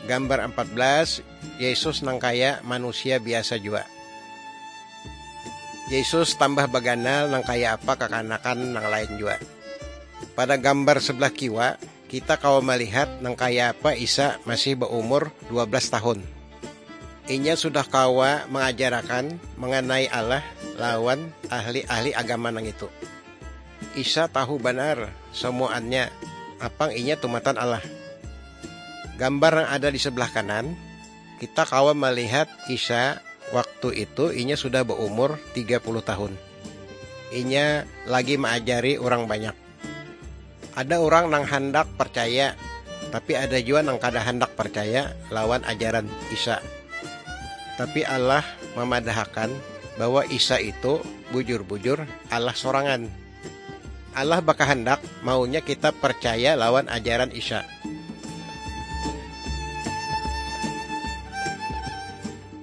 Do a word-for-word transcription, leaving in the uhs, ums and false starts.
Gambar empat belas, Yesus nang kaya manusia biasa juga. Yesus tambah bagana nang kaya apa kekanakan nang lain juga. Pada gambar sebelah kiwa, kita kalau melihat nang kaya apa Isa masih berumur dua belas tahun. Inya sudah kawa mengajarakan mengenai Allah lawan ahli-ahli agama nang itu. Isa tahu benar semuanya apang inya tumatan Allah. Gambar yang ada di sebelah kanan, kita kawa melihat Isa waktu itu inya sudah berumur tiga puluh tahun. Inya lagi mengajari orang banyak. Ada orang nang hendak percaya, tapi ada juga nang kada hendak percaya lawan ajaran Isa. Tapi Allah memadahkan bahwa Isa itu bujur-bujur Allah sorangan. Allah baka hendak maunya kita percaya lawan ajaran Isa.